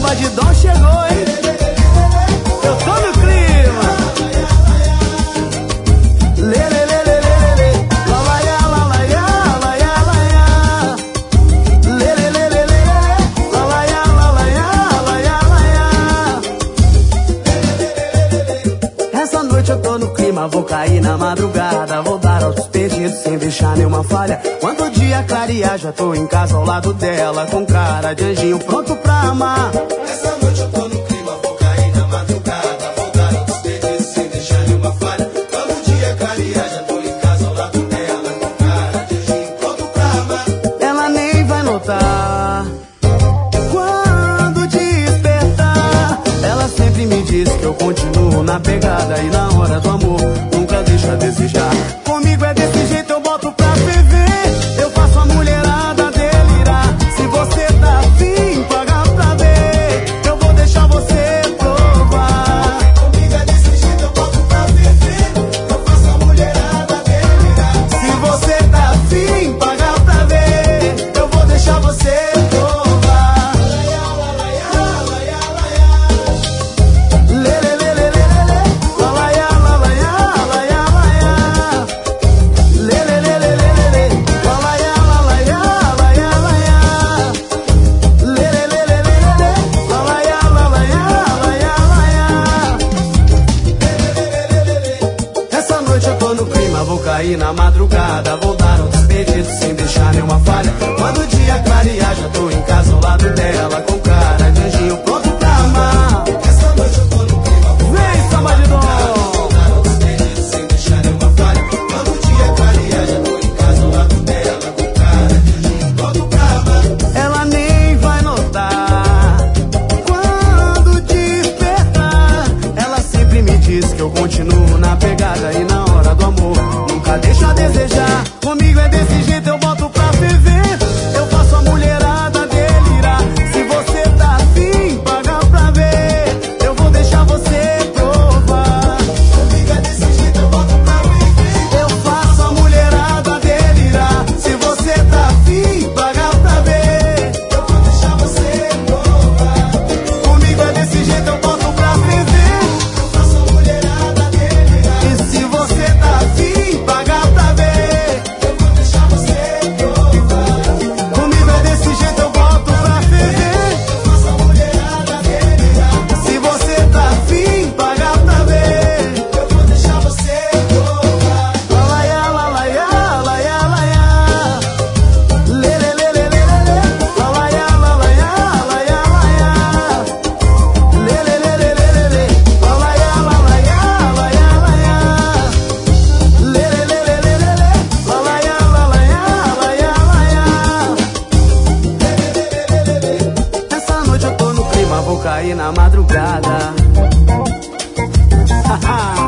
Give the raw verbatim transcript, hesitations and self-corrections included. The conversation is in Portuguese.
Sabadidão chegou, hein? Eu tô no clima. Lê, lê, lê, lê, lê, lê. Lalaiá, lalaiá, lalaiá, lalaiá. Lê, lê, lê, lê, lê. Lalaiá, lalaiá, lalaiá, lalaiá. Essa noite eu tô no clima, vou cair na madrugada. Vou dar outros pedidos sem deixar nenhuma falha. Quando o dia clarear, já tô em casa ao lado dela, com cara de anjinho pronto pra amar. Essa noite eu tô no clima, vou cair na madrugada. Vou dar outros pedidos sem deixar nenhuma falha. Quando o dia clarear, já tô em casa ao lado dela, com cara de anjinho pronto pra amar. Ela nem vai notar quando despertar. Ela sempre me diz que eu continuo na pegada, e na hora do amor nunca deixa a desejar. Comigo é desse jeito, eu boto pra ferver. Eu faço a mulherada delirar. Se você tá afim, paga pra ver. Eu vou deixar você provar. Comigo é desse jeito, eu boto pra ferver. Eu faço a mulherada delirar. Se você tá afim, paga pra ver. Eu vou deixar você provar. Lê, lê, lê, lê, lê, lê. Lalaiá, lalaiá, lalaiá, lalaiá. Lê, lê, lê, lê, lê, lê. Lalaiá, lalaiá, lalaiá, lalaiá. Lê, lê, lê, lê, lê, lê. Lalaiá, lalaiá, lalaiá, lalaiá. Essa noite eu tô no clima, vou cair na madrugada. Vou dar outros pedidos sem deixar nenhuma falha. Quando o dia clarear, já tô em casa ao lado dela, com cara de anjinho pronto pra amar. Essa noite eu tô no clima, vou Vem, Sabadidão! Vou dar outros pedidos sem deixar nenhuma falha. Quando o dia clarear, já tô em casa ao lado dela, com cara de anjinho pronto pra amar. Ela nem vai notar quando despertar. Ela sempre me diz que eu continuo na pegada, e na hora do amor nunca deixa a desejar. Comigo é desse jeito, eu boto pra ferver. Eu faço a mulherada delirar. Se você tá afim, paga pra ver. Eu vou deixar você provar. Comigo é desse jeito, eu boto pra ferver. Eu faço a mulherada delirar. Se você tá afim, paga pra ver. Eu vou deixar você provar. Comigo é desse jeito, eu boto pra ferver. Eu faço a mulherada delirar. E se você tá afim, paga pra ver. Eu vou deixar você provar. Comigo é desse jeito, eu boto pra ferver. Eu faço a mulherada delirar. Se você tá afim, paga pra ver. Eu vou deixar você provar. Lalaiá, lalaiá, lalaiá, lalaiá. Lê, lê, lê, lê, lê, lê. Lalaiá, lalaiá, lalaiá, lalaiá. Lê, lê, lê, lê, lê, lê, lê. Lalaiá, lalaiá, lalaiá, lalaiá. Lê, lê, lê, lê, lê, lê, lê. Lalaiá, lalaiá, lalaiá, lalaiá. Essa noite eu tô no clima, vou cair na madrugada.